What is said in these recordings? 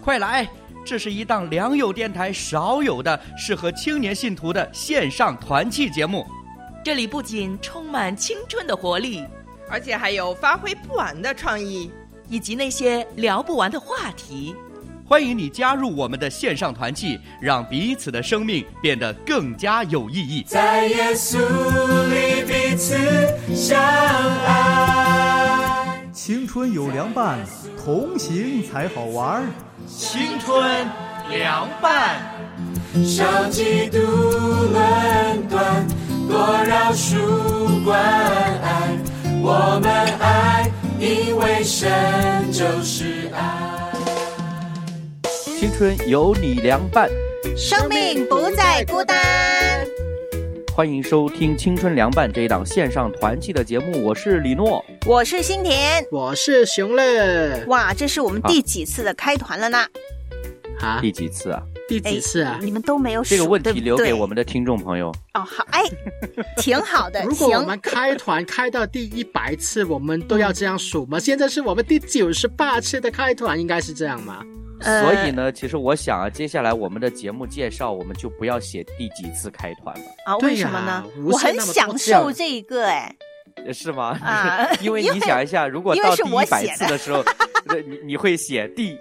快来！这是一档良友电台少有的适合青年信徒的线上团契节目。 这里不仅充满青春的活力， 而且还有发挥不完的创意， 以及那些聊不完的话题。 欢迎你加入我们的线上团契，让彼此的生命变得更加有意义。 在耶稣里彼此相爱， 青春有凉拌，同行才好玩。 青春凉拌， 少嫉妒论断，多饶恕关爱。我们爱，因为神就是爱。 青春有你凉拌， 生命不再孤单。 欢迎收听青春凉拌这一档线上团契的节目，我是李诺， 我是新田， 我是熊乐。 哇，这是我们第几次的开团了呢？ 第几次啊？ 第几次啊？ 你们都没有数， 这个问题留给我们的听众朋友。 哦，好，哎，挺好的。 如果我们开团开到第100次，我们都要这样数吗？现在是我们第98次的开团，应该是这样吗？ 所以呢，其实我想啊，接下来我们的节目介绍，我们就不要写第几次开团了啊？ 为什么呢？我很享受这一个，哎， 是吗？啊，因为你想一下，如果到第100次的时候，你会写第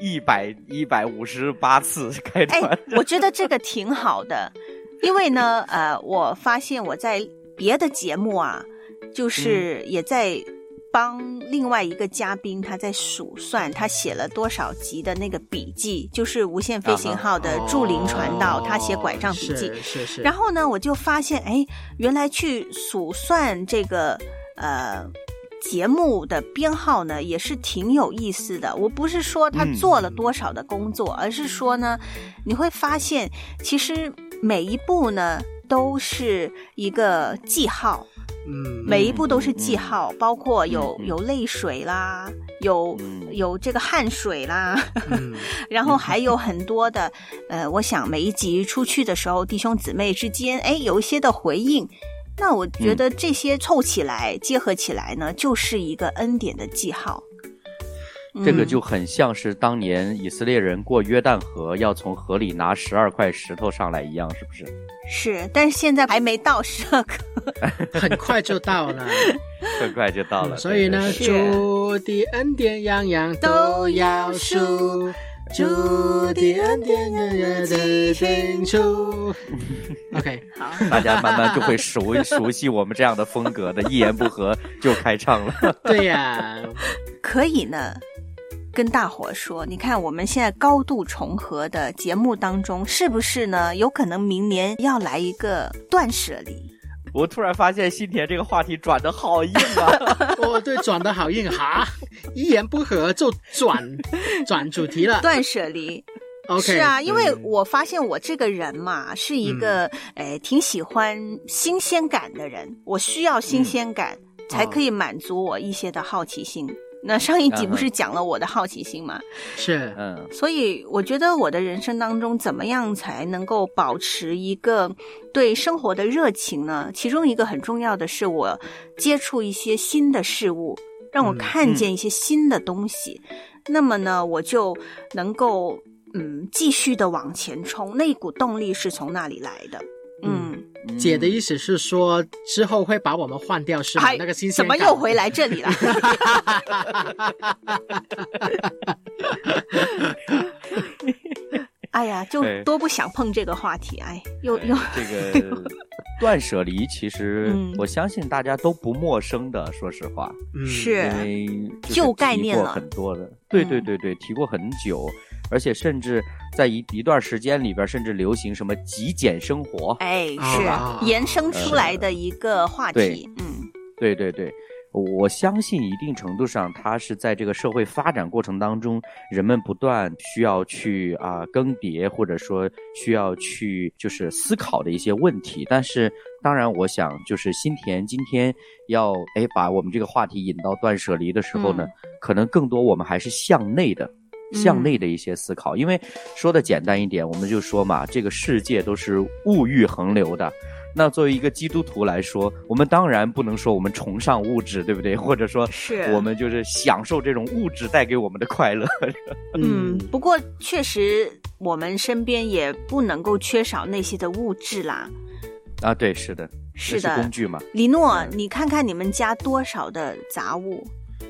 158次开团。 哎，我觉得这个挺好的，因为呢，我发现我在别的节目啊，就是也在帮另外一个嘉宾，他在数算他写了多少集的那个笔记，就是无限飞行号的驻林传道，他写拐杖笔记。 是。 然后呢，我就发现，哎，原来去数算这个节目的编号呢，也是挺有意思的。我不是说他做了多少的工作，而是说呢，你会发现，其实每一步呢都是一个记号。每一步都是记号，包括有泪水啦，有这个汗水啦，然后还有很多的我想每一集出去的时候，弟兄姊妹之间有一些的回应，那我觉得这些凑起来结合起来呢，就是一个恩典的记号。 这个就很像是当年以色列人过约旦河要从河里拿12块石头上来一样，是不是？ 是，但是现在还没到12个， 很快就到了， 很快就到了。 所以呢，主的恩典样样都要数，主的恩典样样的清楚。OK， 好， 大家慢慢就会熟悉我们这样的风格的，一言不合就开唱了。 对呀， 可以呢。跟大伙说，你看我们现在高度重合的节目当中，是不是呢？有可能明年要来一个断舍离。 我突然发现新田这个话题转得好硬啊！ 对，转得好硬哈，一言不合就转主题了。 断舍离。 Okay, 是啊，因为我发现我这个人嘛，是一个挺喜欢新鲜感的人，我需要新鲜感才可以满足我一些的好奇心。那上一集不是讲了我的好奇心吗？ 是， 所以我觉得我的人生当中怎么样才能够保持一个对生活的热情呢？其中一个很重要的是我接触一些新的事物，让我看见一些新的东西，那么呢，我就能够继续的往前冲，那一股动力是从那里来的。 姐的意思是说之后会把我们换掉是吗？那个新鲜感怎么又回来这里了？哎呀，就多不想碰这个话题。哎，又这个断舍离，其实我相信大家都不陌生的，说实话， 是因为旧概念了， 很多的，对，提过很久。而且甚至在一段时间里边，甚至流行什么极简生活， 是延伸出来的一个话题。 对，我相信一定程度上，它是在这个社会发展过程当中，人们不断需要去更迭，或者说需要去就是思考的一些问题。但是当然，我想就是新田今天要把我们这个话题引到断舍离的时候呢，可能更多我们还是向内的一些思考。因为说的简单一点，我们就说嘛，这个世界都是物欲横流的， 那作为一个基督徒来说，我们当然不能说我们崇尚物质，对不对？或者说我们就是享受这种物质带给我们的快乐。 不过确实我们身边也不能够缺少那些的物质啦。 啊，对，是的，是工具嘛。 李诺，你看看你们家多少的杂物？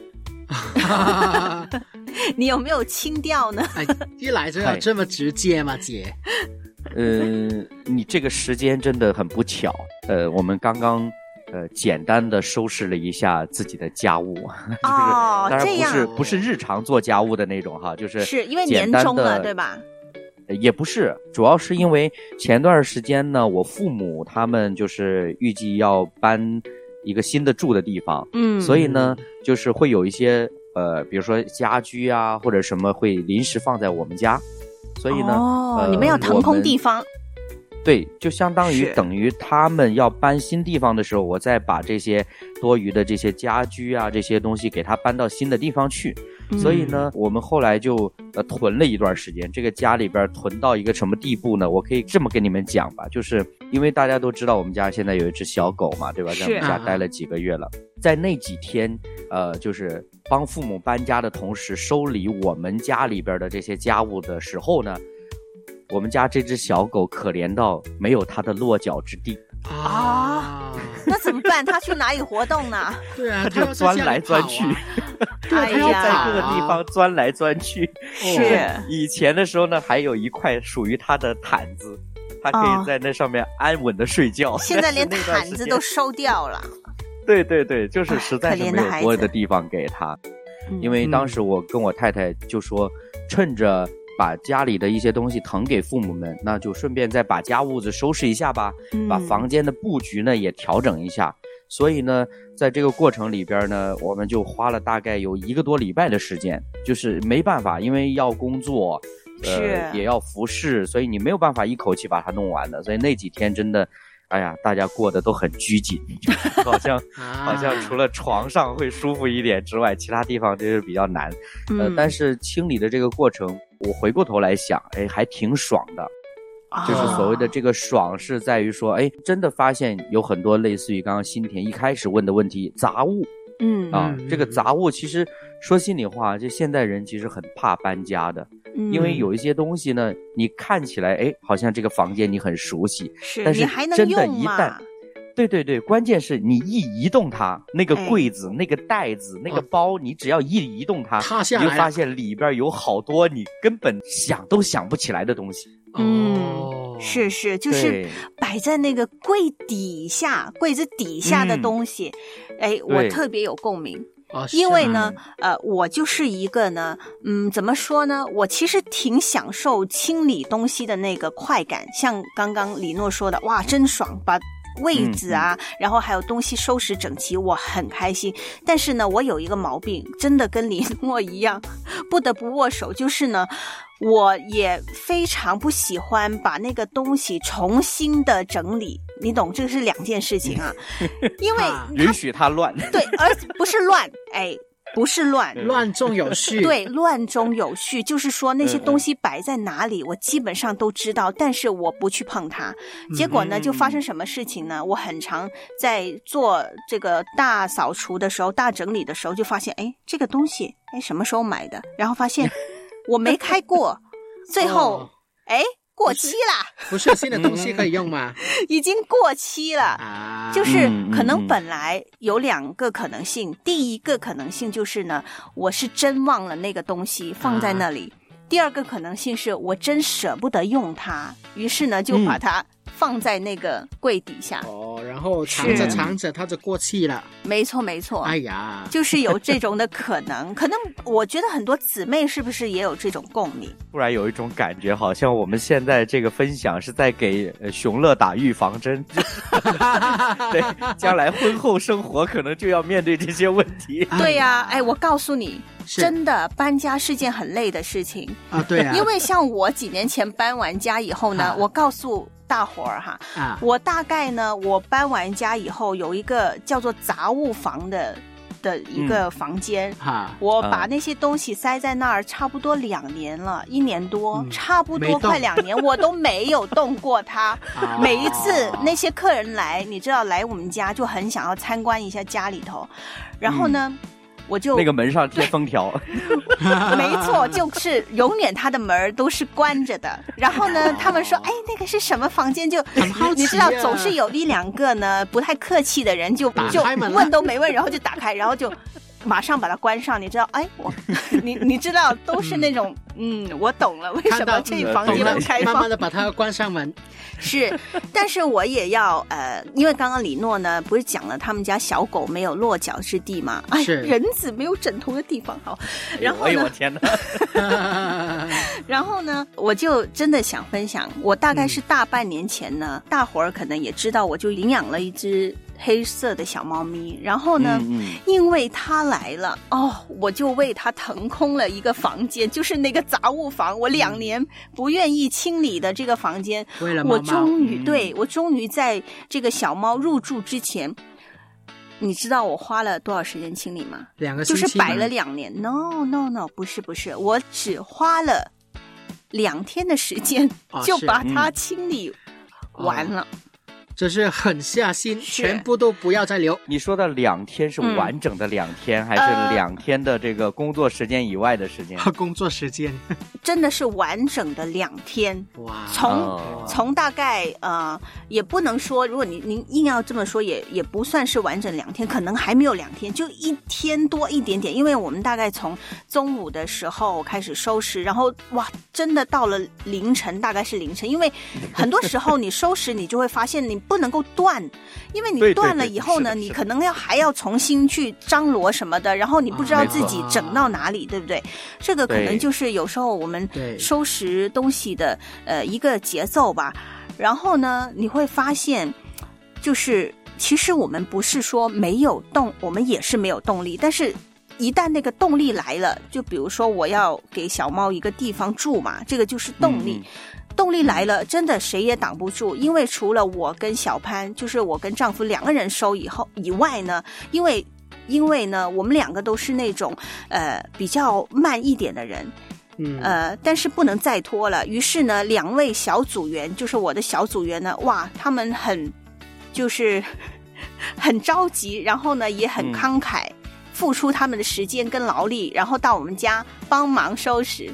你有没有清掉呢？ 一来就要这么直接吗，姐？ 你这个时间真的很不巧。我们刚刚简单的收拾了一下自己的家务，就是当然不是日常做家务的那种哈，就是因为年终了，对吧？ 也不是，主要是因为前段时间呢，我父母他们就是预计要搬一个新的住的地方，所以呢，就是会有一些比如说家居啊或者什么会临时放在我们家，所以呢， 你们要腾空地方。 对，就相当于等于他们要搬新地方的时候，我再把这些多余的这些家居啊这些东西给他搬到新的地方去。所以呢，我们后来就囤了一段时间，这个家里边囤到一个什么地步呢？我可以这么跟你们讲吧，就是因为大家都知道我们家现在有一只小狗嘛，对吧？在我们家待了几个月了，在那几天就是帮父母搬家的同时收理我们家里边的这些家务的时候呢，我们家这只小狗可怜到没有它的落脚之地啊！那怎么办？它去哪里活动呢？ 对啊， 它就钻来钻去，它要在各个地方钻来钻去。 是以前的时候呢，还有一块属于它的毯子，它可以在那上面安稳的睡觉。 现在连毯子都收掉了。 对对对，就是实在是没有多的地方给它。因为当时我跟我太太就说，趁着把家里的一些东西腾给父母们，那就顺便再把家务子收拾一下吧，把房间的布局呢也调整一下。所以呢，在这个过程里边呢，我们就花了大概有1个多礼拜的时间，就是没办法，因为要工作，也要服侍，所以你没有办法一口气把它弄完的。所以那几天真的，哎呀，大家过得都很拘谨，好像除了床上会舒服一点之外，其他地方真是比较难。但是清理的这个过程，我回过头来想，还挺爽的。就是所谓的这个爽是在于说，真的发现有很多类似于刚刚新田一开始问的问题，杂物。这个杂物其实说心里话，这现代人其实很怕搬家的。因为有一些东西呢，你看起来好像这个房间你很熟悉，但是真的一旦对，关键是你一移动它，那个柜子、那个袋子、那个包，你只要一移动它，你就发现里边有好多你根本想都想不起来的东西。 是，就是摆在那个柜子底下的东西，我特别有共鸣。因为呢，我就是一个呢，怎么说呢？我其实挺享受清理东西的那个快感，像刚刚李诺说的，哇，真爽，把位子啊，然后还有东西收拾整齐，我很开心。但是呢，我有一个毛病，真的跟李诺一样，不得不握手，就是呢，我也非常不喜欢把那个东西重新的整理。你懂，这个是2件事情啊，因为允许它乱， 对，而不是乱，不是乱中有序， 对，乱中有序，就是说那些东西摆在哪里，我基本上都知道，但是我不去碰它。结果呢，就发生什么事情呢？我很常在做这个大扫除的时候、大整理的时候，就发现，这个东西，什么时候买的？然后发现我没开过，最后，过期啦！ 不是新的东西可以用吗？ 已经过期了就是可能本来有2个可能性，第一个可能性就是呢，我是真忘了那个东西放在那里，第二个可能性是我真舍不得用它，于是呢就把它放在那个柜底下。 然后藏着它就过期了。 没错。 哎呀， 就是有这种的可能。可能我觉得很多姊妹是不是也有这种共鸣？ 突然有一种感觉，好像我们现在这个分享是在给熊乐打预防针。对，将来婚后生活可能就要面对这些问题。 对呀，我告诉你，真的搬家是件很累的事情啊。对啊， 因为像我几年前搬完家以后呢，我告诉大伙儿我大概呢，我搬完家以后有一个叫做杂物房的的一个房间，我把那些东西塞在那儿差不多2年了，1年多，差不多快2年，我都没有动过它。每一次那些客人来，你知道来我们家就很想要参观一下家里头，然后呢我就那个门上贴封条没错，就是永远他的门都是关着的。然后呢他们说哎那个是什么房间，就你知道总是有1-2个呢不太客气的人就问都没问，然后就打开，然后就马上把它关上。你知道哎你知道都是那种我懂了为什么这房间不开放， 慢慢的把它关上门。 是，但是我也要因为刚刚李诺呢不是讲了他们家小狗没有落脚之地吗？哎，人子没有枕头的地方。好，然后呢， 我天哪然后呢我就真的想分享，我大概是大半年前呢，大伙儿可能也知道，我就领养了一只黑色的小猫咪，然后呢因为它来了我就为它腾空了一个房间，就是那个杂物房，我2年不愿意清理的这个房间， 为了猫猫我终于在这个小猫入住之前，你知道我花了多少时间清理吗 ？2个星期， 就是摆了2年。No， 不是，我只花了2天的时间就把它清理完了。 这是狠下心，全部都不要再留。 你说的2天是完整的2天，还是2天的这个工作时间以外的时间？ 工作时间真的是完整的2天。哇！从大概也不能说，如果您硬要这么说，也不算是完整2天，可能还没有2天，就1天多一点点。因为我们大概从中午的时候开始收拾，然后哇，真的到了凌晨，大概是凌晨，因为很多时候你收拾你就会发现你不能够断，因为你断了以后呢，你可能还要重新去张罗什么的，然后你不知道自己整到哪里，对不对？这个可能就是有时候我们收拾东西的一个节奏吧。然后呢，你会发现，就是其实我们不是说没有动，我们也是没有动力，但是一旦那个动力来了，就比如说我要给小猫一个地方住嘛，这个就是动力。动力来了，真的谁也挡不住，因为除了我跟小潘，就是我跟丈夫2个人收以外呢，因为呢，我们2个都是那种比较慢一点的人。但是不能再拖了，于是呢2位小组员，就是我的小组员呢，哇，他们就是很着急，然后呢也很慷慨，付出他们的时间跟劳力，然后到我们家帮忙收拾。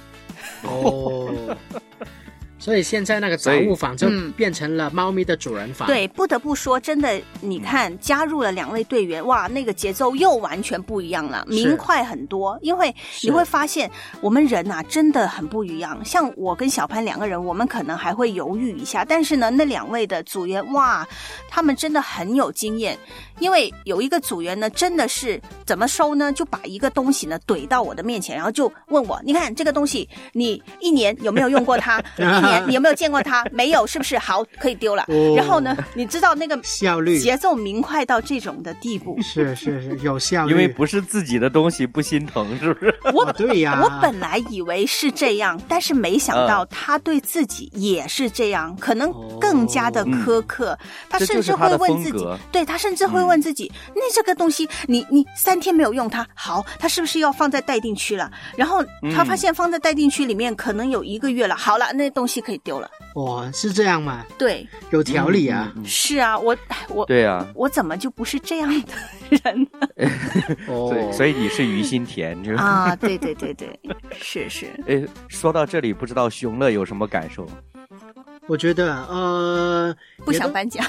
所以现在那个杂物房就变成了猫咪的主人房。 对，不得不说，真的，你看加入了2位队员，哇，那个节奏又完全不一样了，明快很多。因为你会发现，我们人啊真的很不一样。像我跟小潘2个人，我们可能还会犹豫一下，但是呢，那2位的组员，哇，他们真的很有经验。因为有一个组员呢，真的是怎么收呢？就把一个东西呢怼到我的面前，然后就问我：“你看这个东西，你1年有没有用过它？1年你有没有见过它？没有，是不是？好，可以丢了。”然后呢，你知道那个效率、 节奏明快到这种的地步， 是有效率。 因为不是自己的东西不心疼，是不是？ 对呀， 我本来以为是这样，但是没想到他对自己也是这样，可能更加的苛刻。他甚至会问自己，对，他甚至会问自己，那这个东西你3天没有用它，好，它是不是要放在待定区了？然后他发现放在待定区里面可能有1个月了，好了，那东西可以丢了。 哇，是这样吗？ 对， 有条理啊。 是啊，我对啊， 我怎么就不是这样的人呢？ 所以你是于心田啊？对，是。 说到这里，不知道熊乐有什么感受？ 我觉得不想搬家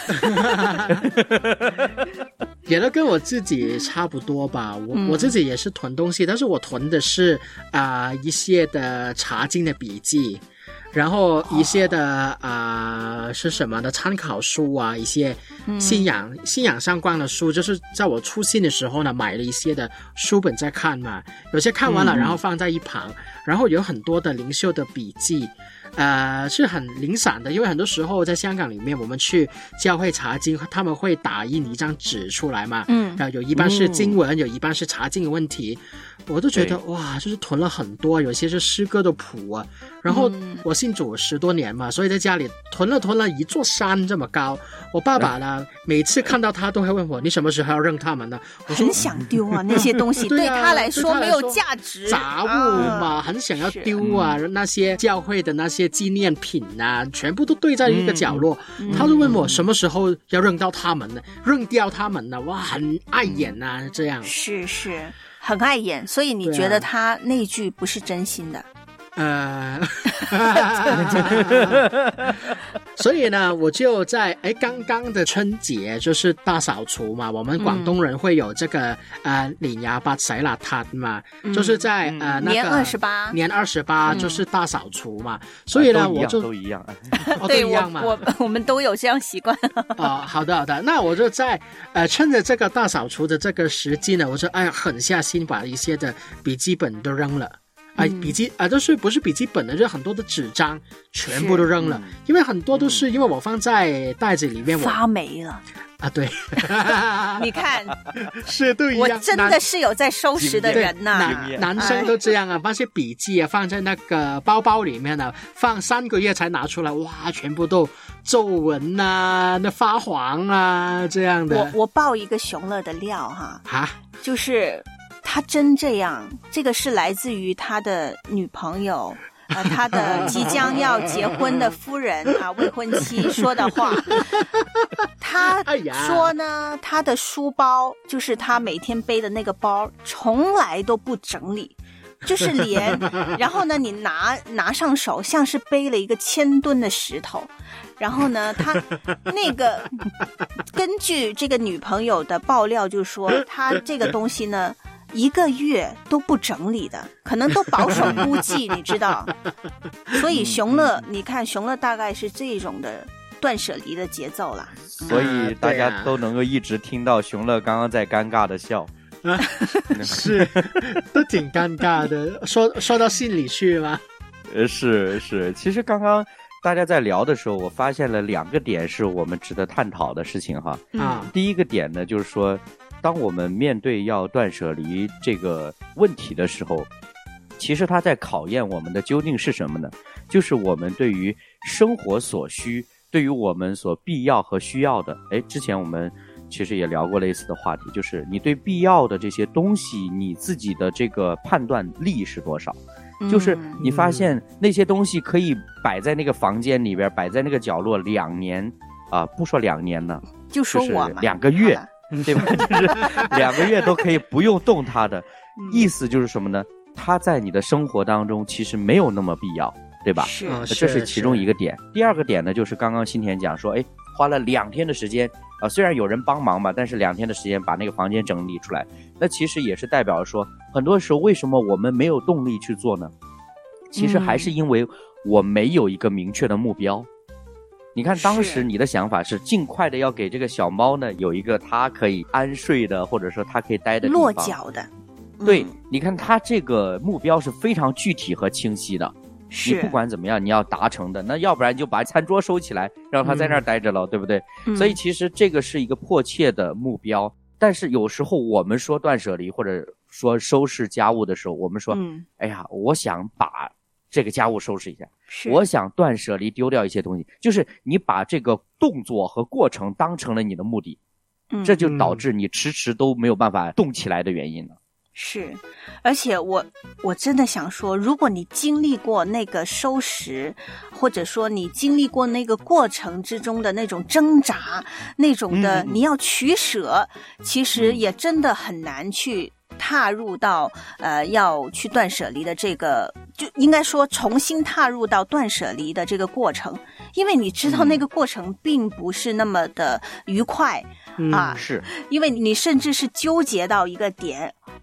也都跟我自己差不多吧。我自己也是囤东西，但是我囤的是一些的茶经的笔记，然后一些的是什么的参考书啊，一些信仰相关的书，就是在我出信的时候呢，买了一些的书本在看嘛，有些看完了然后放在一旁，然后有很多的灵修的笔记， 是很零散的，因为很多时候在香港里面，我们去教会查经，他们会打印一张纸出来嘛，有一半是经文，有一半是查经的问题。我都觉得哇，就是囤了很多，有些是诗歌的谱啊。然后我信主10多年嘛，所以在家里囤了一座山这么高。我爸爸呢，每次看到他都会问我，你什么时候要扔他们呢？我说很想丢啊，那些东西对他来说没有价值， 杂物嘛，很想要丢啊。那些教会的那些纪念品啊，全部都堆在一个角落。他就问我什么时候要扔掉他们呢？扔掉他们呢？哇，很碍眼啊，这样。 是很碍眼，所以你觉得他那句不是真心的？ 所以呢，我就在刚刚的春节就是大扫除嘛，我们广东人会有这个年廿八洗邋遢嘛，就是在那个年28就是大扫除嘛，所以呢我就都一样， 都一样嘛， 我们都有这样习惯。 好的，那我就在趁着这个大扫除的这个时机呢，我就狠下心把一些的笔记本都扔了。都是不是笔记本的，就很多的纸张全部都扔了，因为很多都是因为我放在袋子里面发霉了啊。对， 你看， 是都一样。 我真的是有在收拾的人呐， 男生都这样啊，把些笔记啊放在那个包包里面啊，放3个月才拿出来，哇，全部都皱纹啊，那发黄啊这样的。 我爆一个熊乐的料哈，就是他真这样，这个是来自于他的女朋友他的即将要结婚的夫人未婚妻说的话。他说呢，他的书包就是他每天背的那个包从来都不整理，就是然后呢你拿上手像是背了一个1000吨的石头。然后呢他那个根据这个女朋友的爆料就说，他这个东西呢1个月都不整理的，可能都保守估计你知道。所以熊乐你看熊乐大概是这种的断舍离的节奏啦， 所以大家都能够一直听到熊乐刚刚在尴尬的笑。 是都挺尴尬的，说到心里去吗？ 是，其实刚刚大家在聊的时候，我发现了2个点是我们值得探讨的事情哈。第一个点呢，就是说当我们面对要断舍离这个问题的时候，其实它在考验我们的究竟是什么呢？就是我们对于生活所需，对于我们所必要和需要的。之前我们其实也聊过类似的话题，就是你对必要的这些东西，你自己的这个判断力是多少？就是你发现那些东西可以摆在那个房间里边，摆在那个角落2年不说2年呢， 就说我嘛 ，2个月。对吧？就是2个月都可以不用动它的，意思就是什么呢？它在你的生活当中其实没有那么必要，对吧？这是其中一个点。第二个点呢，就是刚刚新田讲说，花了2天的时间虽然有人帮忙嘛，但是2天的时间把那个房间整理出来，那其实也是代表说，很多时候为什么我们没有动力去做呢？其实还是因为我没有一个明确的目标。你看当时你的想法是尽快的要给这个小猫呢有一个它可以安睡的，或者说它可以待的地方， 落脚的。 对，你看它这个目标是非常具体和清晰的，你不管怎么样你要达成的，那要不然就把餐桌收起来让它在那儿待着了，对不对？所以其实这个是一个迫切的目标。但是有时候我们说断舍离或者说收拾家务的时候，我们说我想把这个家务收拾一下，我想断舍离丢掉一些东西，就是你把这个动作和过程当成了你的目的，这就导致你迟迟都没有办法动起来的原因了。 是，而且我真的想说，如果你经历过那个收拾，或者说你经历过那个过程之中的那种挣扎，那种的你要取舍，其实也真的很难去踏入到要去断舍离的这个，就应该说重新踏入到断舍离的这个过程，因为你知道那个过程并不是那么的愉快是因为你甚至是纠结到一个点，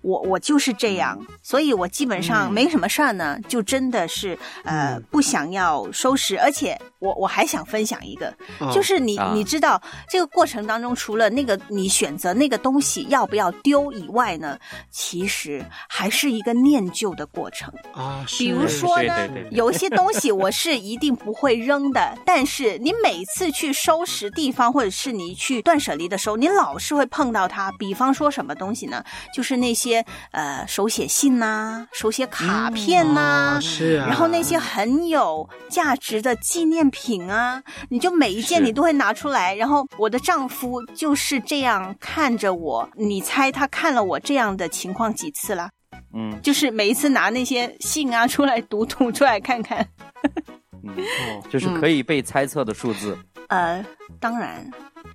我就是这样，所以我基本上没什么事儿呢，就真的是不想要收拾。而且我还想分享一个，就是你知道这个过程当中，除了那个你选择那个东西要不要丢以外呢，其实还是一个念旧的过程啊。 比如说呢，有一些东西我是一定不会扔的，但是你每次去收拾地方，或者是你去断舍离的时候，你老是会碰到它。比方说什么东西呢？就是那些手写信啊，手写卡片啊， 是啊， 然后那些很有价值的纪念品啊，你就每一件你都会拿出来。然后我的丈夫就是这样看着我，你猜他看了我这样的情况几次了？就是每一次拿那些信啊出来读出来看看。 就是可以被猜测的数字。 当然。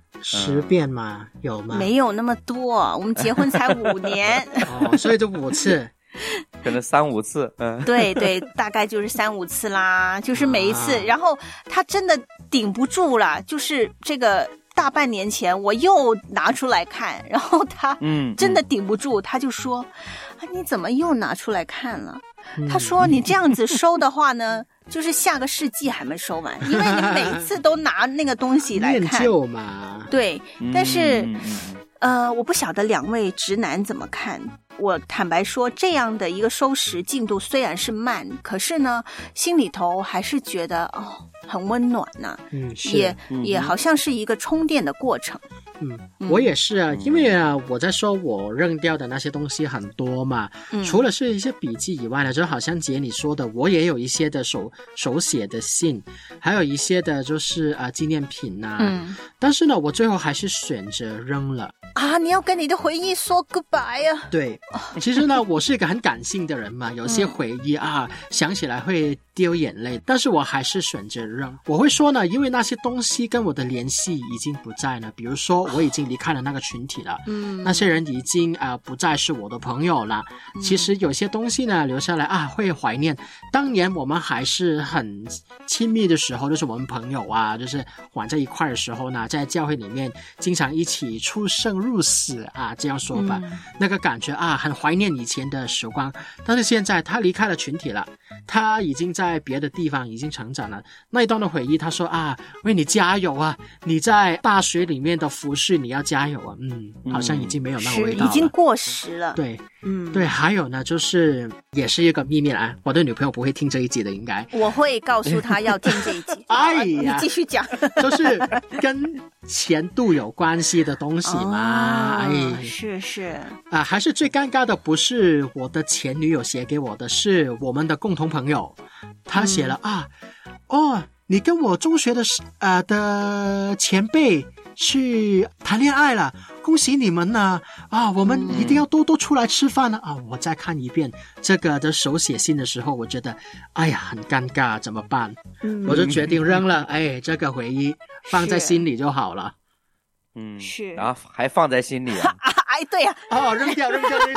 10遍吗？有吗？ 没有那么多，我们结婚才5年。 所以就5次。 可能3-5次。 对对，大概就是3-5次啦，就是每一次。然后他真的顶不住了，就是这个大半年前我又拿出来看，然后他真的顶不住，他就说你怎么又拿出来看了？他说你这样子收的话呢，就是下个世纪还没收完，因为你每次都拿那个东西来看。 念旧嘛。 对，但是我不晓得2位直男怎么看。我坦白说，这样的一个收拾进度虽然是慢，可是呢，心里头还是觉得很温暖呢。也好像是一个充电的过程。 我也是啊，因为我在说我扔掉的那些东西很多嘛，除了是一些笔记以外呢，就好像姐你说的，我也有一些的手写的信，还有一些的就是纪念品啊。但是呢，我最后还是选择扔了。 你要跟你的回忆说 goodbye 啊。 对，其实呢，我是一个很感性的人嘛，有些回忆想起来会丢眼泪，但是我还是选择扔。我会说呢，因为那些东西跟我的联系已经不在了，比如说我已经离开了那个群体了，那些人已经不再是我的朋友了。其实有些东西呢留下来会怀念当年我们还是很亲密的时候，就是我们朋友就是玩在一块的时候呢，在教会里面经常一起出生入死这样说吧，那个感觉很怀念以前的时光。但是现在他离开了群体了，他已经在别的地方已经成长了。那一段的回忆，他说为你加油你在大学里面的服饰你要加油好像已经没有那个味道了， 已经过时了。 对，对。还有呢，就是也是一个秘密啦，我的女朋友不会听这一集的，应该我会告诉她要听这一集。你继续讲。 就是跟前度有关系的东西嘛。 是还是最尴尬的不是我的前女友写给我的，是我们的共同朋友，他写了你跟我中学的前辈去谈恋爱了，恭喜你们呢！我们一定要多多出来吃饭呢！我再看一遍这个的手写信的时候，我觉得很尴尬，怎么办？我就决定扔了。这个回忆放在心里就好了。 是， 然后还放在心里对呀。 扔掉！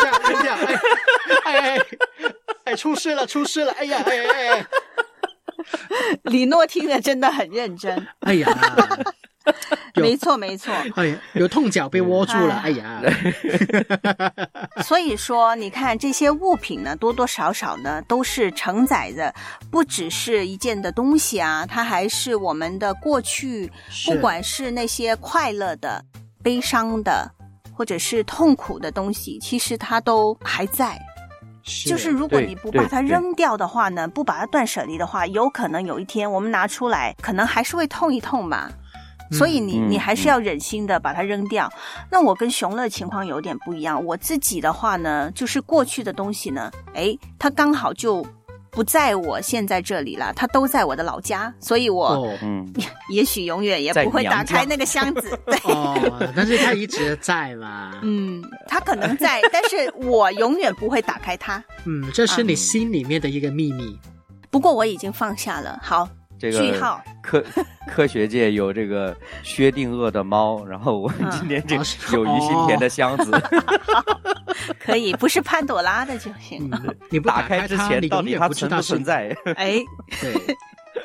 出事了！ 李诺听着真的很认真。没错。 有痛脚被窝住了。 所以说你看这些物品呢，多多少少呢都是承载着不只是一件的东西它还是我们的过去，不管是那些快乐的、悲伤的或者是痛苦的东西，其实它都还在。就是如果你不把它扔掉的话呢，不把它断舍离的话，有可能有一天我们拿出来可能还是会痛一痛吧。所以你还是要忍心的把它扔掉。那我跟熊乐情况有点不一样，我自己的话呢，就是过去的东西呢，它刚好就不在我现在这里了，它都在我的老家，所以我也许永远也不会打开那个箱子。 但是它一直在嘛。 它可能在，但是我永远不会打开它。 这是你心里面的一个秘密。 不过我已经放下了。好， 这个句号。 科学界有这个薛定谔的猫，然后我们今天这个有于心田的箱子。 可以，不是潘朵拉的就行。 你不打开之前到底它存不存在？ 对。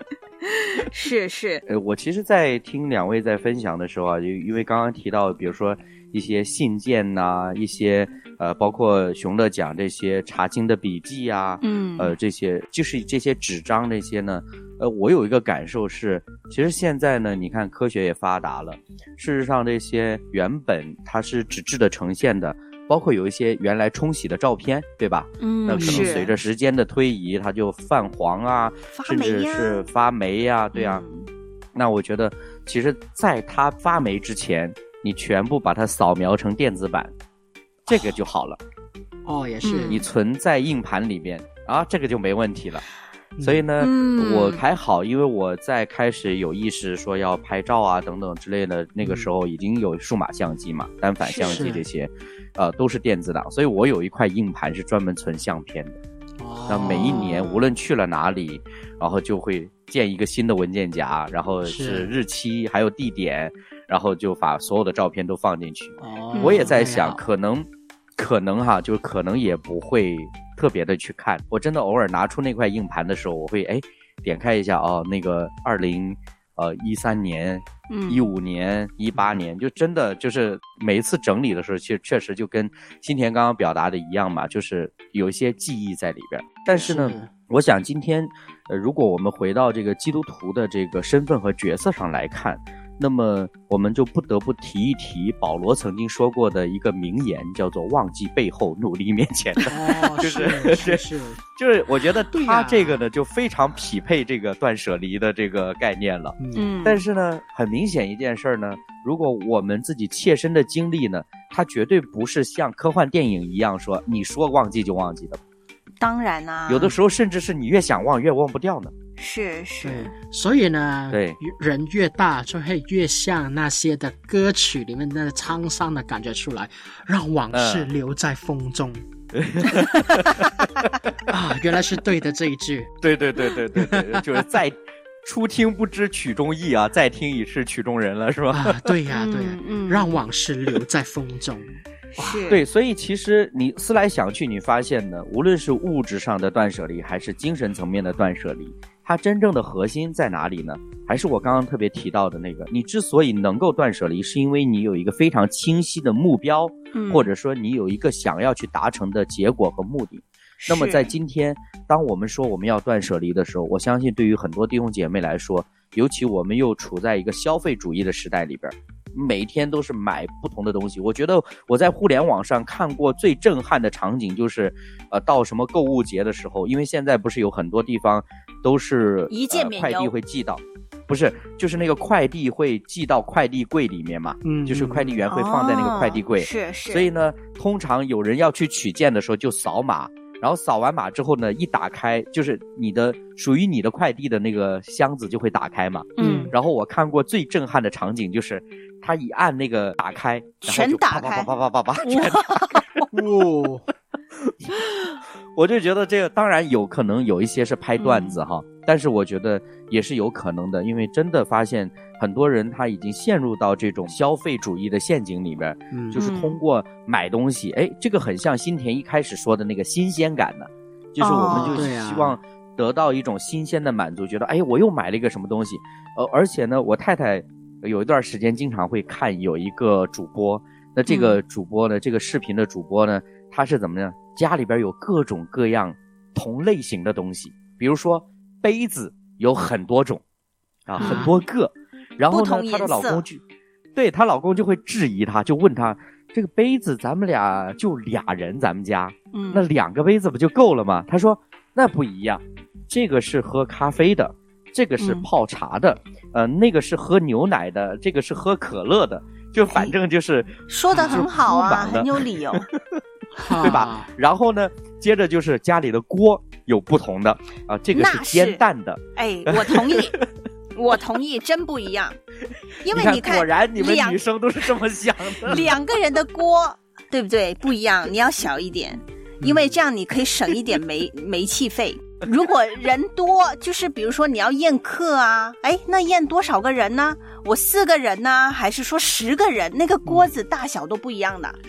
是。 我其实在听两位在分享的时候啊，就因为刚刚提到，比如说一些信件呐、一些包括熊乐讲这些查经的笔记啊，这些就是这些纸张这些呢，我有一个感受是，其实现在呢，你看科学也发达了，事实上这些原本它是纸质的呈现的。包括有一些原来冲洗的照片，对吧？那可能随着时间的推移，它就泛黄啊，甚至是发霉呀，对啊。那我觉得，其实在它发霉之前，你全部把它扫描成电子版，这个就好了。 也是。 你存在硬盘里面啊，这个就没问题了。所以呢，我还好，因为我在开始有意识说要拍照啊等等之类的，那个时候已经有数码相机嘛，单反相机这些，都是电子档，所以我有一块硬盘是专门存相片的。那每一年无论去了哪里，然后就会建一个新的文件夹，然后是日期还有地点，然后就把所有的照片都放进去。我也在想，可能哈，就是可能也不会特别的去看。我真的偶尔拿出那块硬盘的时候，我会点开一下那个2013年、15年、18年，就真的就是每一次整理的时候，其实确实就跟新田刚刚表达的一样嘛，就是有一些记忆在里边。但是呢，我想今天如果我们回到这个基督徒的这个身份和角色上来看，那么我们就不得不提一提保罗曾经说过的一个名言，叫做忘记背后努力面前的。就是我觉得他这个呢就非常匹配这个断舍离的这个概念了。但是呢，很明显一件事呢，如果我们自己切身的经历呢，它绝对不是像科幻电影一样说你说忘记就忘记的。 当然啊， 有的时候甚至是你越想忘越忘不掉呢。 是， 所以呢， 对， 人越大就会越像那些的歌曲里面的沧桑的感觉出来，让往事留在风中。原来是对的这一句。对， 就是在初听不知曲中意啊，再听已是曲中人了，是吧？ 对呀，让往事留在风中。 对，所以其实你思来想去，你发现呢，无论是物质上的断舍离，还是精神层面的断舍离，它真正的核心在哪里呢？还是我刚刚特别提到的那个，你之所以能够断舍离，是因为你有一个非常清晰的目标，或者说你有一个想要去达成的结果和目的。那么在今天，当我们说我们要断舍离的时候，我相信对于很多弟兄姐妹来说，尤其我们又处在一个消费主义的时代里边，每天都是买不同的东西。我觉得我在互联网上看过最震撼的场景就是到什么购物节的时候，因为现在不是有很多地方都是一键免邮， 快递会寄到，不是，就是那个快递会寄到快递柜里面嘛，就是快递员会放在那个快递柜， 是， 所以呢，通常有人要去取件的时候就扫码，然后扫完码之后呢，一打开就是你的属于你的快递的那个箱子就会打开嘛。然后我看过最震撼的场景就是他一按那个打开， 全打开， 全打开。我就觉得这个当然有可能有一些是拍段子哈，但是我觉得也是有可能的，因为真的发现很多人他已经陷入到这种消费主义的陷阱里边，就是通过买东西，这个很像新田一开始说的那个新鲜感呢，就是我们就希望得到一种新鲜的满足，觉得我又买了一个什么东西，而且呢，我太太有一段时间经常会看有一个主播，那这个主播呢，这个视频的主播呢，他是怎么呢？家里边有各种各样同类型的东西，比如说杯子有很多种很多个，然后呢，她的老公她老公就会质疑她，就问她，这个杯子咱们俩就俩人，咱们家，那2个杯子不就够了吗？她说那不一样，这个是喝咖啡的，这个是泡茶的，那个是喝牛奶的，这个是喝可乐的，就反正就是说得很好啊，很有理由。 对吧？然后呢，接着就是家里的锅有不同的这个是煎蛋的。 我同意，我同意，真不一样。因为你看， 果然你们女生都是这么想的。 2个人的锅，对不对？不一样，你要小一点，因为这样你可以省一点煤气费。如果人多，就是比如说你要宴客啊，那宴多少个人呢？我4个人呢，还是说10个人？那个锅子大小都不一样的。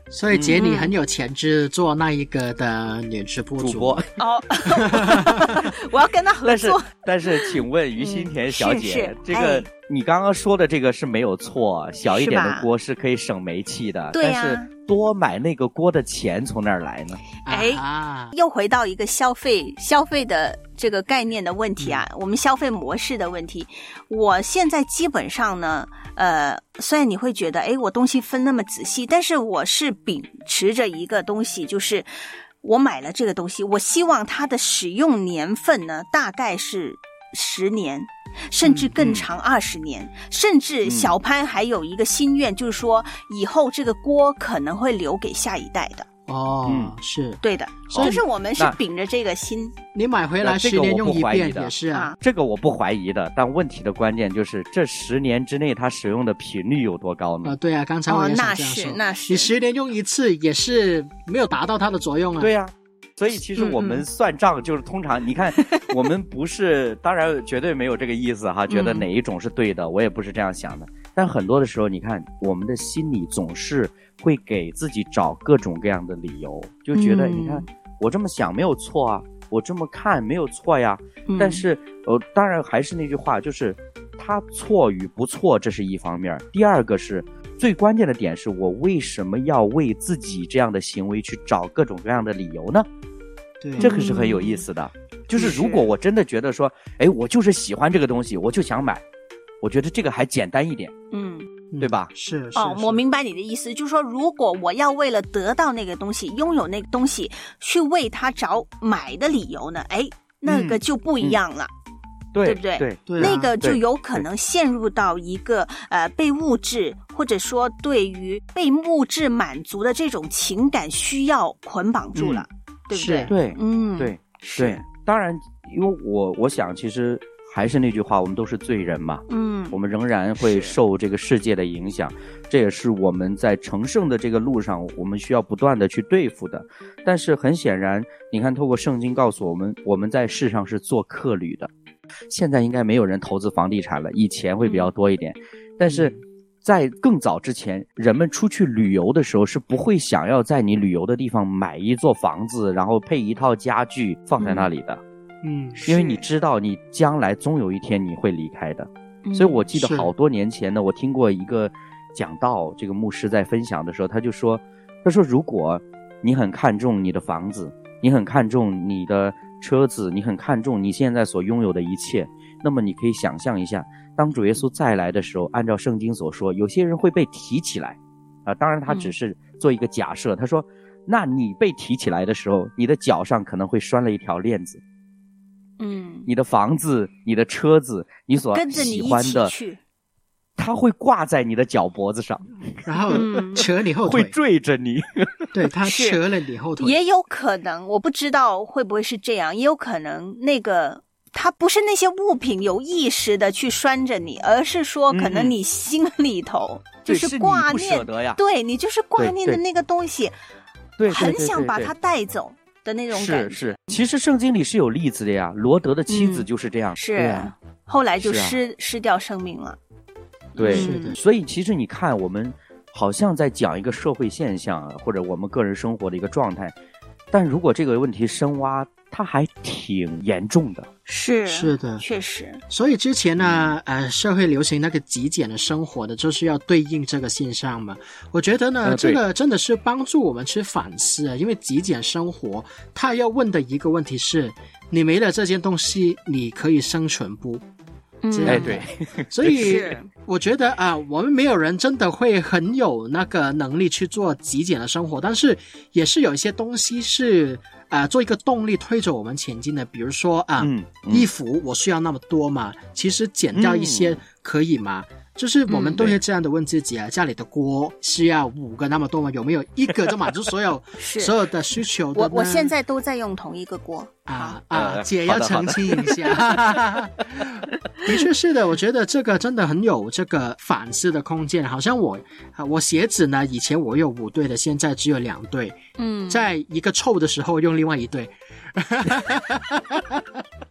所以姐你很有潜质做那一个的女直播主播哦，我要跟他合作。 但是请问于心田小姐， 是这个你刚刚说的这个是没有错，小一点的锅是可以省煤气的， 对呀， 但是多买那个锅的钱从哪儿来呢？ 又回到一个消费的这个概念的问题啊，我们消费模式的问题。我现在基本上呢，虽然你会觉得，我东西分那么仔细，但是我是秉持着一个东西，就是我买了这个东西，我希望它的使用年份呢，大概是10年。甚至更长20年，甚至小潘还有一个心愿，就是说以后这个锅可能会留给下一代的。 是对的，就是我们是秉着这个心。 你买回来10年用一遍也是啊， 这个我不怀疑的。但问题的关键就是这10年之内它使用的频率有多高呢？ 对啊，刚才我也想这样说， 那是你10年用一次也是没有达到它的作用啊。 对啊。所以其实我们算账就是通常你看我们不是当然绝对没有这个意思哈，觉得哪一种是对的，我也不是这样想的。但很多的时候你看我们的心里总是会给自己找各种各样的理由，就觉得你看我这么想没有错啊，我这么看没有错呀。但是当然还是那句话，就是它错与不错这是一方面，第二个是最关键的点是我为什么要为自己这样的行为去找各种各样的理由呢？ 对， 这个是很有意思的。就是如果我真的觉得说，我就是喜欢这个东西，我就想买，我觉得这个还简单一点，对吧？ 是我明白你的意思，就是说，如果我要为了得到那个东西，拥有那个东西，去为它找买的理由呢，那个就不一样了。对不对？ 对， 那个就有可能陷入到一个被物质或者说对于被物质满足的这种情感需要捆绑住了，对不对？ 对，对。当然，因为我想，其实还是那句话，我们都是罪人嘛，我们仍然会受这个世界的影响，这也是我们在成圣的这个路上，我们需要不断的去对付的。但是很显然，你看，透过圣经告诉我们，我们在世上是做客旅的。现在应该没有人投资房地产了，以前会比较多一点，但是在更早之前，人们出去旅游的时候是不会想要在你旅游的地方买一座房子，然后配一套家具放在那里的。因为你知道你将来终有一天你会离开的。所以我记得好多年前呢，我听过一个讲道，这个牧师在分享的时候，他说如果你很看重你的房子，你很看重你的车子，你很看重你现在所拥有的一切，那么你可以想象一下，当主耶稣再来的时候，按照圣经所说，有些人会被提起来当然他只是做一个假设，他说那你被提起来的时候，你的脚上可能会拴了一条链子，你的房子，你的车子，你所喜欢的，它会挂在你的脚脖子上， 然后扯你后腿， 会坠着你。 对，它扯了你后腿。 也有可能，我不知道会不会是这样，也有可能那个它不是那些物品有意识的去拴着你，而是说可能你心里头就是挂念， 是你不舍得呀， 对，你就是挂念的那个东西， 对， 很想把它带走的那种感觉。 是，其实圣经里是有例子的呀，罗德的妻子就是这样， 是，后来就失掉生命了。 对，所以其实你看，我们好像在讲一个社会现象或者我们个人生活的一个状态，但如果这个问题深挖，它还挺严重的。 是的， 确实。 所以之前呢，社会流行那个极简的生活的，就是要对应这个现象嘛。我觉得呢，这个真的是帮助我们去反思啊，因为极简生活，它要问的一个问题是：你没了这件东西，你可以生存不？ 对， 所以我觉得我们没有人真的会很有那个能力去做极简的生活，但是也是有一些东西是做一个动力推着我们前进的。比如说衣服我需要那么多嘛，其实减掉一些可以吗？就是我们都会这样的问自己家里的锅需要5个那么多吗？有没有一个就满足所有所有的需求的呢？ 我现在都在用同一个锅姐要澄清一下。的确是的，我觉得这个真的很有这个反思的空间。好像我鞋子呢，以前我有5对的，现在只有2对。在一个臭的时候用另外1对。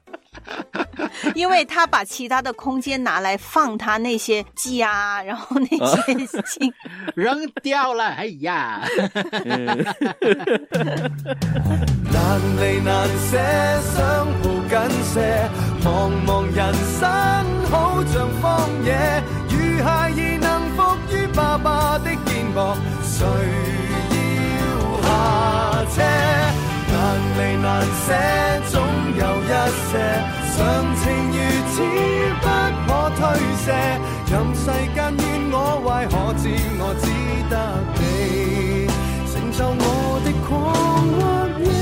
因为他把其他的空间拿来放他那些家，然后那些信扔掉了，哎呀。 難離難捨，想抱緊些，茫茫人生好像荒野，如孩兒能伏於爸爸的肩膊，誰要下車？難離難捨，總有一些常情如此不可推卸，任世間怨我壞，可知我只得你成就我的狂或野。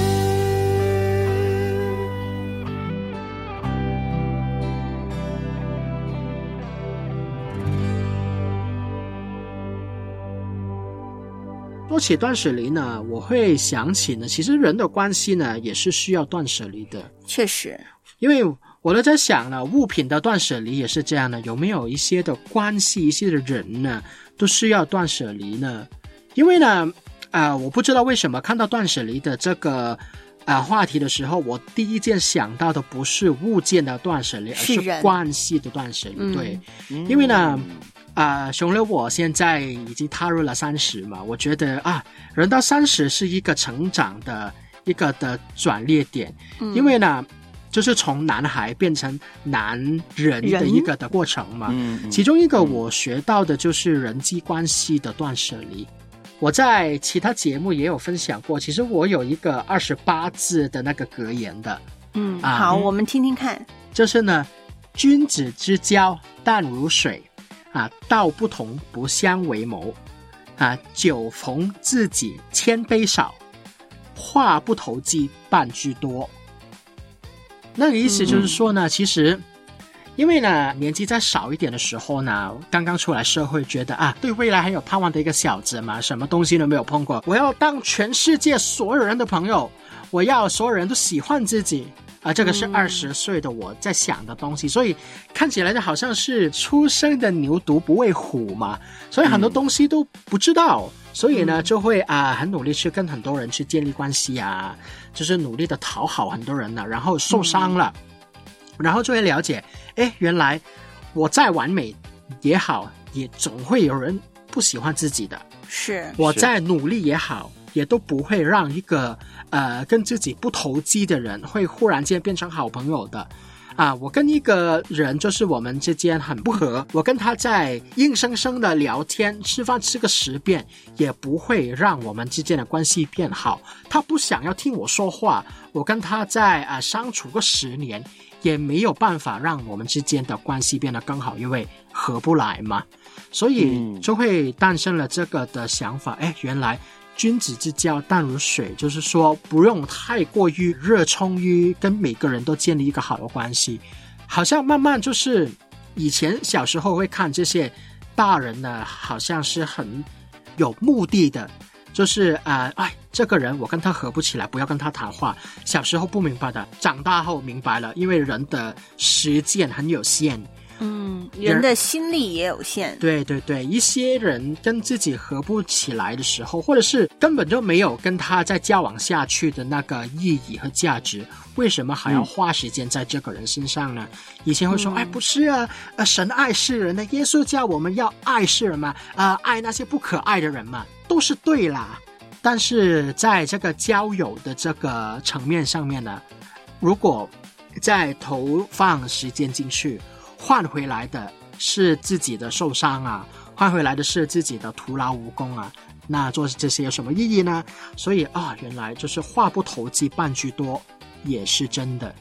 说起断舍离呢，我会想起呢，其实人的关系呢也是需要断舍离的。 确实，因为我都在想呢，物品的断舍离也是这样的，有没有一些的关系，一些的人呢，都需要断舍离呢？因为呢，我不知道为什么看到断舍离的这个话题的时候，我第一件想到的不是物件的断舍离，而是关系的断舍离。对，因为呢。熊乐我现在已经踏入了30嘛，我觉得人到30是一个成长的一个的转捩点，因为呢，就是从男孩变成男人的一个的过程嘛。其中一个我学到的就是人际关系的断舍离。我在其他节目也有分享过，其实我有一个28字的那个格言的。 好，我们听听看。 就是呢，君子之交淡如水。道不同不相为谋，酒逢知己千杯少，话不投机半句多。那个意思就是说呢，其实因为呢年纪再少一点的时候呢，刚刚出来社会，觉得对未来很有盼望的一个小子嘛，什么东西都没有碰过，我要当全世界所有人的朋友，我要所有人都喜欢自己。这个是20岁的我在想的东西，所以看起来就好像是初生的牛犊不畏虎嘛，所以很多东西都不知道，所以呢就会很努力去跟很多人去建立关系就是努力的讨好很多人呢，然后受伤了，然后就会了解，原来我再完美也好，也总会有人不喜欢自己的， 是我再努力也好，也都不会让一个跟自己不投机的人会忽然间变成好朋友的。我跟一个人就是我们之间很不合，我跟他在硬生生的聊天吃饭吃个10遍，也不会让我们之间的关系变好。他不想要听我说话，我跟他在相处个10年，也没有办法让我们之间的关系变得更好，因为合不来嘛。所以就会诞生了这个的想法，原来君子之交淡如水，就是说不用太过于热衷于跟每个人都建立一个好的关系。好像慢慢就是以前小时候会看这些大人呢，好像是很有目的的，就是这个人我跟他合不起来，不要跟他谈话。小时候不明白的，长大后明白了，因为人的时间很有限， 人的心力也有限。 对对对，一些人跟自己合不起来的时候，或者是根本就没有跟他再交往下去的那个意义和价值，为什么还要花时间在这个人身上呢？以前会说不是神爱世人的，耶稣叫我们要爱世人嘛，爱那些不可爱的人嘛，都是对啦。但是在这个交友的这个层面上面呢，如果再投放时间进去，换回来的是自己的受伤换回来的是自己的徒劳无功那做这些有什么意义呢？所以原来就是话不投机半句多也是真的。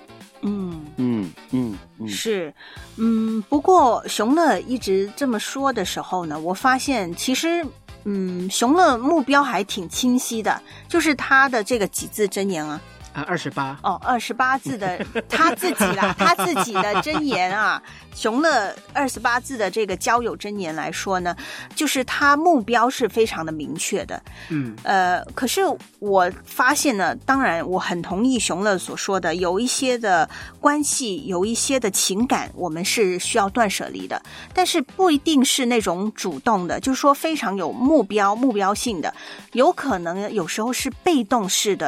是，不过熊乐一直这么说的时候呢，我发现其实熊乐目标还挺清晰的，就是他的这个几字真言 28 28字的他自己啦，他自己的箴言熊乐28字的这个交友箴言来说呢，就是他目标是非常的明确的。可是我发现呢，当然我很同意熊乐所说的，有一些的关系，有一些的情感，我们是需要断舍离的，但是不一定是那种主动的，就是说非常有目标性的，有可能有时候是被动式的。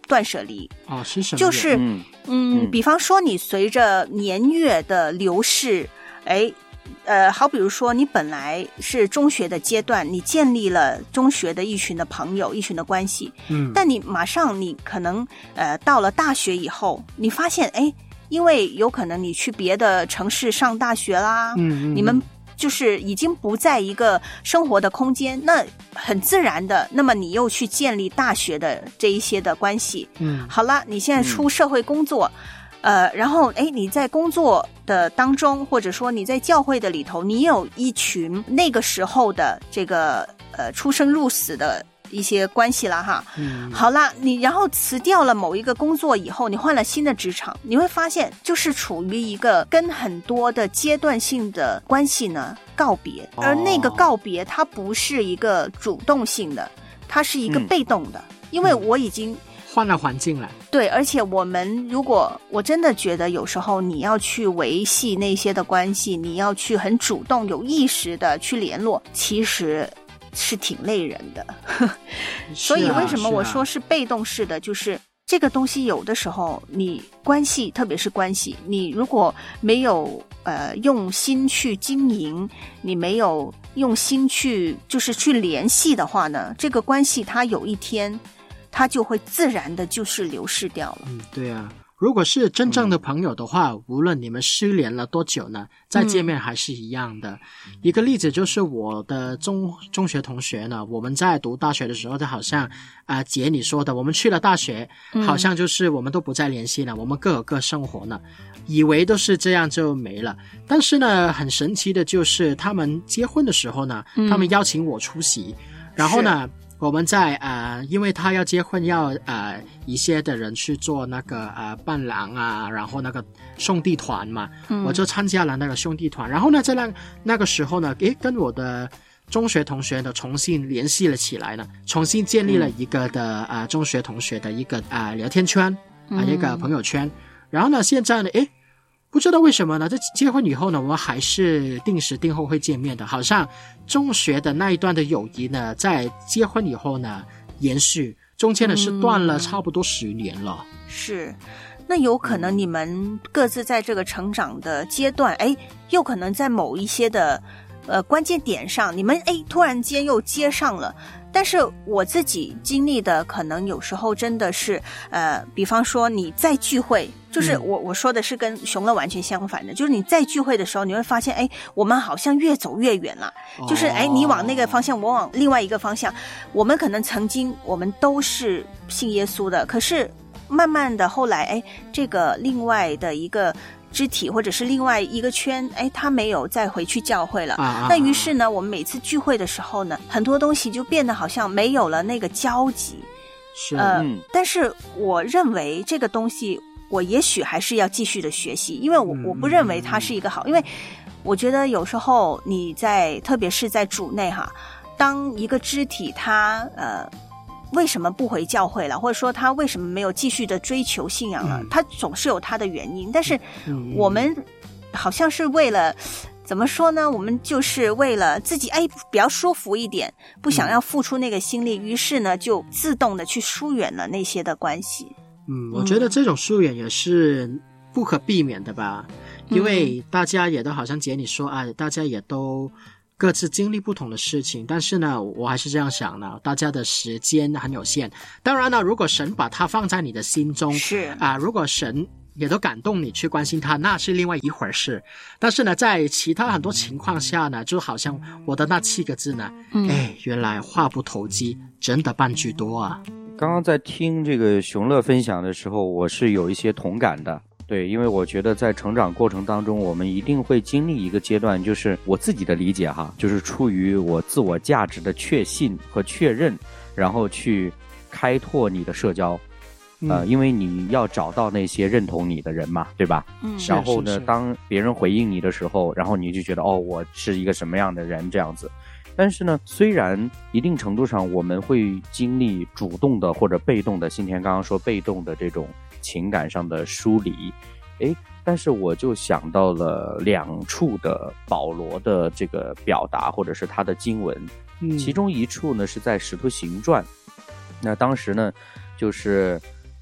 断舍离。 是什么？ 就是比方说你随着年月的流逝，好比如说你本来是中学的阶段，你建立了中学的一群的朋友，一群的关系，但你马上你可能到了大学以后，你发现因为有可能你去别的城市上大学啦，你们就是已经不在一个生活的空间，那很自然的，那么你又去建立大学的这一些的关系。好了，你现在出社会工作，然后你在工作的当中，或者说你在教会的里头，你有一群那个时候的这个出生入死的一些关系啦哈。好啦，你然后辞掉了某一个工作以后，你换了新的职场，你会发现就是处于一个跟很多的阶段性的关系呢告别，而那个告别它不是一个主动性的，它是一个被动的，因为我已经换了环境了。 对，而且我真的觉得有时候你要去维系那些的关系，你要去很主动有意识的去联络，其实是挺累人的。所以为什么我说是被动式的，就是这个东西有的时候你关系，特别是关系，你如果没有用心去经营，你没有用心去联系的话呢，这个关系它有一天它就会自然的就是流逝掉了。 对啊，如果是真正的朋友的话，无论你们失联了多久呢，再见面还是一样的。一个例子就是我的中学同学呢，我们在读大学的时候，就好像姐你说的，我们去了大学，好像就是我们都不再联系了，我们各有各生活呢，以为都是这样就没了。但是呢，很神奇的就是他们结婚的时候呢，他们邀请我出席，然后呢我们在因为他要结婚，要一些的人去做那个伴郎啊，然后那个兄弟团嘛，我就参加了那个兄弟团。然后呢，在那个时候呢，跟我的中学同学呢重新联系了起来呢，重新建立了一个的中学同学的一个聊天圈一个朋友圈。然后呢，现在呢，不知道为什么呢，在结婚以后呢，我们还是定时定候会见面的，好像中学的那一段的友谊呢，在结婚以后呢延续，中间呢是断了差不多10年了。 是，那有可能你们各自在这个成长的阶段，又可能在某一些的关键点上，你们突然间又接上了。但是我自己经历的可能有时候真的是比方说你在聚会，就是我说的是跟熊乐完全相反的，就是你在聚会的时候，你会发现我们好像越走越远了，就是你往那个方向，我往另外一个方向，我们可能曾经我们都是信耶稣的，可是慢慢的后来这个另外的一个肢体或者是另外一个圈，他没有再回去教会了，那于是呢，我们每次聚会的时候呢，很多东西就变得好像没有了那个交集。 是， 但是我认为这个东西，我也许还是要继续的学习，因为我不认为它是一个好，因为我觉得有时候你特别是在主内哈，当一个肢体它为什么不回教会了，或者说他为什么没有继续的追求信仰了，他总是有他的原因。但是我们好像是为了怎么说呢，我们就是为了自己比较舒服一点，不想要付出那个心力，于是呢就自动的去疏远了那些的关系。 我觉得这种疏远也是不可避免的吧，因为大家也都好像姐你说大家也都各自经历不同的事情，但是呢，我还是这样想的，大家的时间很有限。当然呢，如果神把它放在你的心中， 是如果神也都感动你去关心他，那是另外一回事。但是呢，在其他很多情况下呢，就好像我的那7个字呢，原来话不投机，真的半句多啊。 刚刚在听这个熊乐分享的时候，我是有一些同感的。对，因为我觉得在成长过程当中，我们一定会经历一个阶段，就是我自己的理解哈，就是出于我自我价值的确信和确认，然后去开拓你的社交，因为你要找到那些认同你的人嘛，对吧？然后呢，当别人回应你的时候，然后你就觉得我是一个什么样的人这样子。但是呢，虽然一定程度上我们会经历主动的或者被动的，新田刚刚说被动的这种情感上的疏离，但是我就想到了2处的保罗的这个表达，或者是他的经文，其中一处呢是在使徒行传，那当时呢就是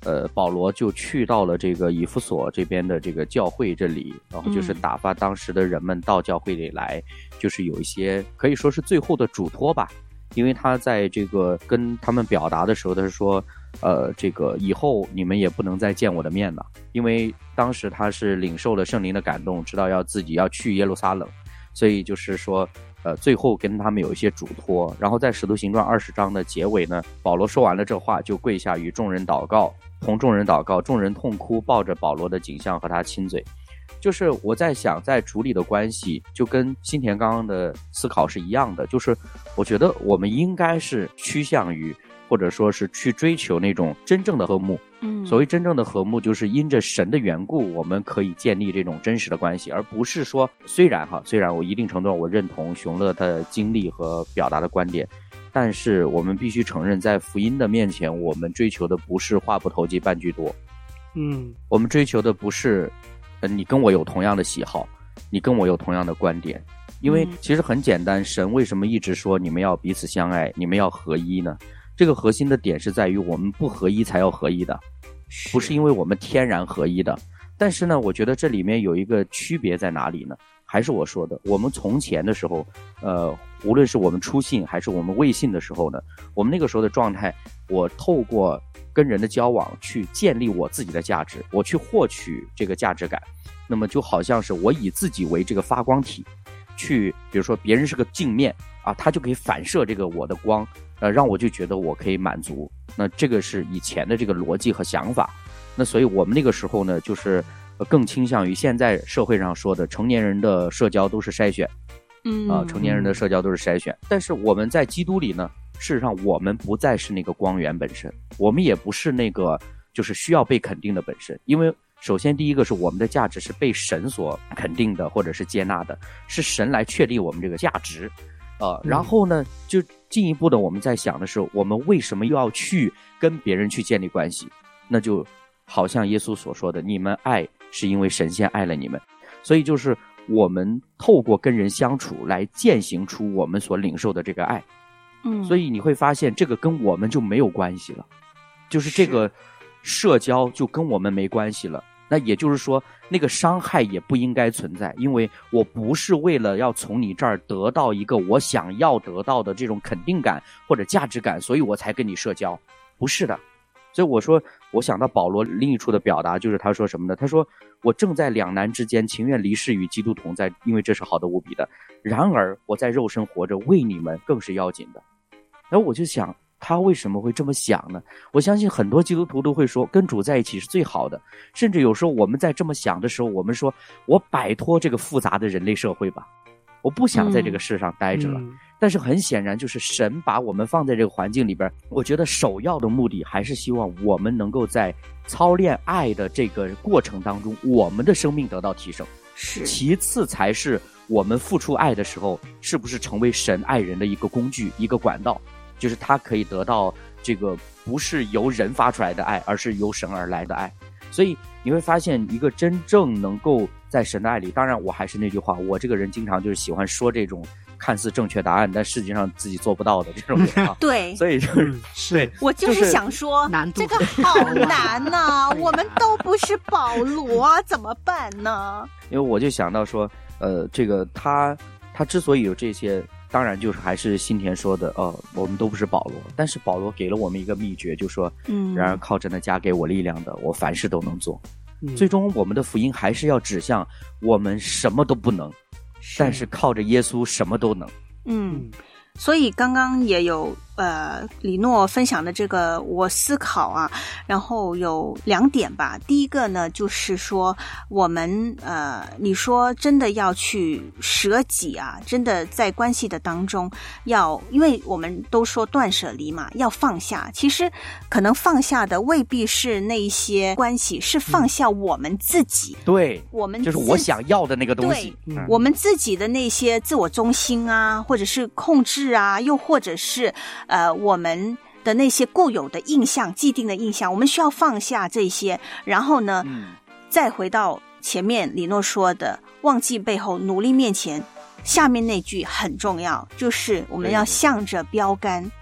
保罗就去到了这个以弗所这边的这个教会这里，然后就是打发当时的人们到教会里来，就是有一些可以说是最后的嘱托吧。因为他在这个跟他们表达的时候，他是说这个以后你们也不能再见我的面了，因为当时他是领受了圣灵的感动，知道自己要去耶路撒冷，所以就是说最后跟他们有一些嘱托。然后在使徒行传20章的结尾呢，保罗说完了这话，就跪下与众人祷告，同众人祷告，众人痛哭，抱着保罗的颈项和他亲嘴。就是我在想，在主里的关系就跟新田刚刚的思考是一样的，就是我觉得我们应该是趋向于或者说是去追求那种真正的和睦。所谓真正的和睦，就是因着神的缘故，我们可以建立这种真实的关系，而不是说虽然我一定程度上我认同熊乐的经历和表达的观点，但是我们必须承认，在福音的面前，我们追求的不是话不投机半句多。我们追求的不是你跟我有同样的喜好，你跟我有同样的观点。因为其实很简单，神为什么一直说你们要彼此相爱，你们要合一呢？这个核心的点是在于我们不合一才要合一的，不是因为我们天然合一的。但是呢，我觉得这里面有一个区别在哪里呢？还是我说的，我们从前的时候无论是我们初信还是我们未信的时候呢，我们那个时候的状态，我透过跟人的交往去建立我自己的价值，我去获取这个价值感。那么就好像是我以自己为这个发光体，去比如说别人是个镜面啊，他就可以反射这个我的光，让我就觉得我可以满足。那这个是以前的这个逻辑和想法。那所以我们那个时候呢，就是更倾向于现在社会上说的成年人的社交都是筛选，成年人的社交都是筛选。但是我们在基督里呢，事实上我们不再是那个光源本身，我们也不是那个就是需要被肯定的本身。因为首先第一个是我们的价值是被神所肯定的或者是接纳的，是神来确立我们这个价值。然后呢就进一步的我们在想的是，我们为什么又要去跟别人去建立关系？那就好像耶稣所说的，你们爱是因为神先爱了你们。所以就是我们透过跟人相处来践行出我们所领受的这个爱。所以你会发现这个跟我们就没有关系了，就是这个社交就跟我们没关系了。那也就是说那个伤害也不应该存在，因为我不是为了要从你这儿得到一个我想要得到的这种肯定感或者价值感，所以我才跟你社交，不是的。所以我说我想到保罗另一处的表达，就是他说什么呢？他说我正在两难之间，情愿离世与基督同在，因为这是好的无比的，然而我在肉身活着，为你们更是要紧的。然后我就想他为什么会这么想呢？我相信很多基督徒都会说跟主在一起是最好的，甚至有时候我们在这么想的时候，我们说我摆脱这个复杂的人类社会吧，我不想在这个世上待着了。但是很显然就是神把我们放在这个环境里边，我觉得首要的目的还是希望我们能够在操练爱的这个过程当中，我们的生命得到提升。其次才是我们付出爱的时候，是不是成为神爱人的一个工具，一个管道，就是他可以得到这个不是由人发出来的爱，而是由神而来的爱。所以你会发现一个真正能够在神的爱里，当然我还是那句话，我这个人经常就是喜欢说这种看似正确答案但实际上自己做不到的这种人啊。 对， 所以是我就是想说，这个好难呐，我们都不是保罗，怎么办呢？ 因为我就想到说这个他之所以有这些，当然就是还是新田说的我们都不是保罗，但是保罗给了我们一个秘诀，就说然而靠着那加给我力量的，我凡事都能做。最终我们的福音还是要指向我们什么都不能，但是靠着耶稣什么都能。 所以刚刚也有李诺分享的这个我思考啊，然后有2点吧。第一个呢，就是说我们你说真的要去舍己啊，真的在关系的当中要，因为我们都说断舍离嘛，要放下。其实可能放下的未必是那一些关系，是放下我们自己。 对， 我们就是我想要的那个东西。 我们自己的那些自我中心啊，或者是控制啊，又或者是我们的那些固有的印象，既定的印象，我们需要放下这些，然后呢再回到前面李诺说的忘记背后努力面前，下面那句很重要，就是我们要向着标杆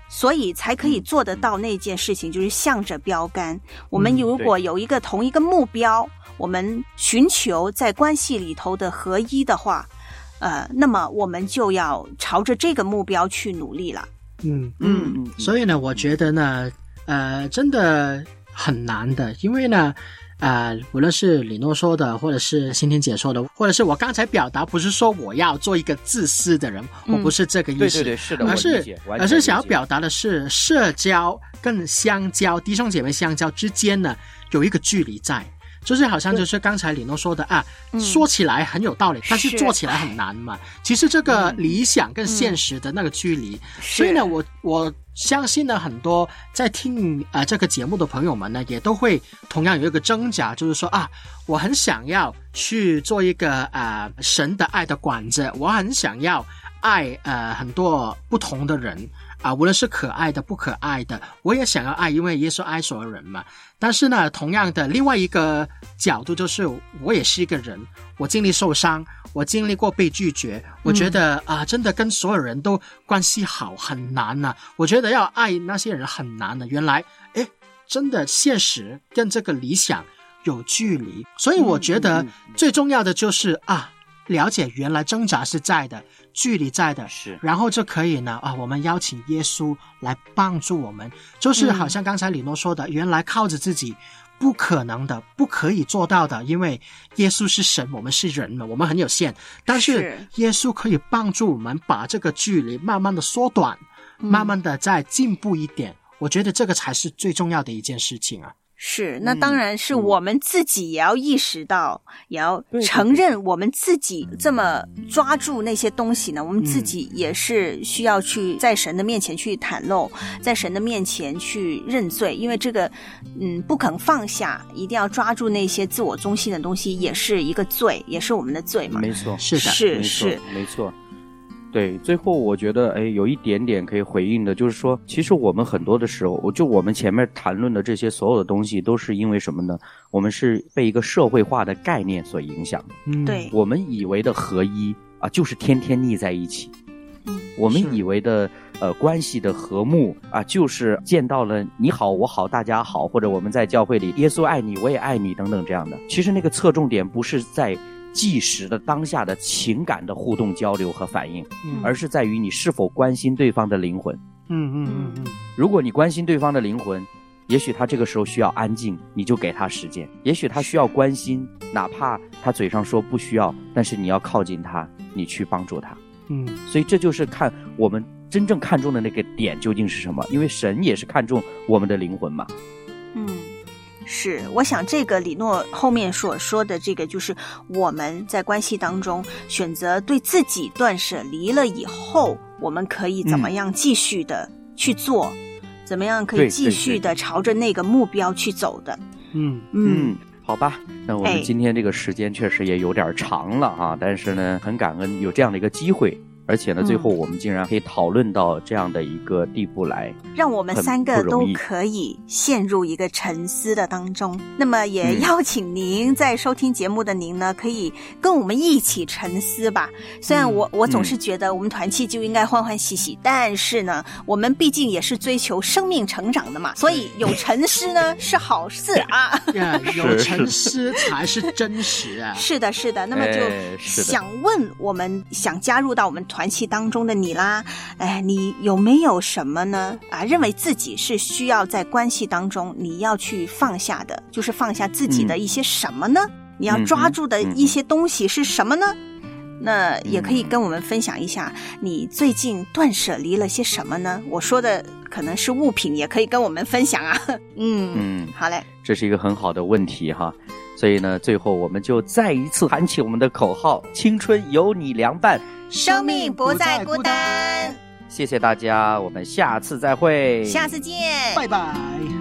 所以才可以做得到那件事情，就是向着标杆。我们如果有一个同一个目标，我们寻求在关系里头的合一的话，那么我们就要朝着这个目标去努力了。 所以呢，我觉得呢，真的很难的，因为呢，无论是李诺说的，或者是欣婷姐说的，或者是我刚才表达，不是说我要做一个自私的人，我不是这个意思， 对，是的， 而是想要表达的是社交跟相交，弟兄姐妹相交之间呢，有一个距离在。就是好像就是刚才李诺说的说起来很有道理，但是做起来很难嘛。其实这个理想跟现实的那个距离，所以呢，我相信呢，很多在听这个节目的朋友们呢，也都会同样有一个挣扎，就是说我很想要去做一个神的爱的管子，我很想要爱很多不同的人。无论是可爱的不可爱的，我也想要爱，因为耶稣爱所有人嘛。但是呢，同样的另外一个角度就是我也是一个人，我经历受伤，我经历过被拒绝，我觉得真的跟所有人都关系好很难啊，我觉得要爱那些人很难的。原来真的现实跟这个理想有距离，所以我觉得最重要的就是了解原来挣扎是在的，距离在的， 是， 然后就可以呢我们邀请耶稣来帮助我们，就是好像刚才李诺说的，原来靠着自己不可能的，不可以做到的，因为耶稣是神，我们是人嘛，我们很有限，但是耶稣可以帮助我们把这个距离慢慢的缩短，慢慢的再进步一点，我觉得这个才是最重要的一件事情啊。 是，那当然是我们自己也要意识到，也要承认我们自己这么抓住那些东西呢，我们自己也是需要去在神的面前去袒露，在神的面前去认罪，因为这个不肯放下，一定要抓住那些自我中心的东西，也是一个罪，也是我们的罪嘛。 没错， 是的， 是没错。对，最后我觉得有一点点可以回应的，就是说其实我们很多的时候，我们前面谈论的这些所有的东西都是因为什么呢？我们是被一个社会化的概念所影响的。 对， 我们以为的合一就是天天腻在一起。我们以为的关系的和睦就是见到了你好我好大家好，或者我们在教会里耶稣爱你我也爱你等等这样的。其实那个侧重点不是在即时的当下的情感的互动交流和反应，而是在于你是否关心对方的灵魂。如果你关心对方的灵魂，也许他这个时候需要安静，你就给他时间；也许他需要关心，哪怕他嘴上说不需要，但是你要靠近他，你去帮助他。所以这就是看我们真正看重的那个点究竟是什么，因为神也是看重我们的灵魂嘛。 是，我想这个李诺后面所说的这个，就是我们在关系当中选择对自己断舍离了以后，我们可以怎么样继续的去做，怎么样可以继续的朝着那个目标去走的。 好吧，那我们今天这个时间确实也有点长了但是呢，很感恩有这样的一个机会，而且呢，最后我们竟然可以讨论到这样的一个地步来， 让我们三个都可以陷入一个沉思的当中。那么也邀请您在收听节目的您呢，可以跟我们一起沉思吧。虽然我总是觉得我们团契就应该欢欢喜喜，但是呢，我们毕竟也是追求生命成长的嘛，所以有沉思呢是好事有沉思才是真实啊。 是的，是的。那么就想问我们想加入到我们团契当中的你啦，你有没有什么呢认为自己是需要在关系当中你要去放下的，就是放下自己的一些什么呢？你要抓住的一些东西是什么呢？那也可以跟我们分享一下你最近断舍离了些什么呢？我说的可能是物品，也可以跟我们分享好嘞， 这是一个很好的问题哈。所以呢，最后我们就再一次喊起我们的口号：青春有你良伴， 生命不再孤单。 谢谢大家，我们下次再会， 下次见， 拜拜。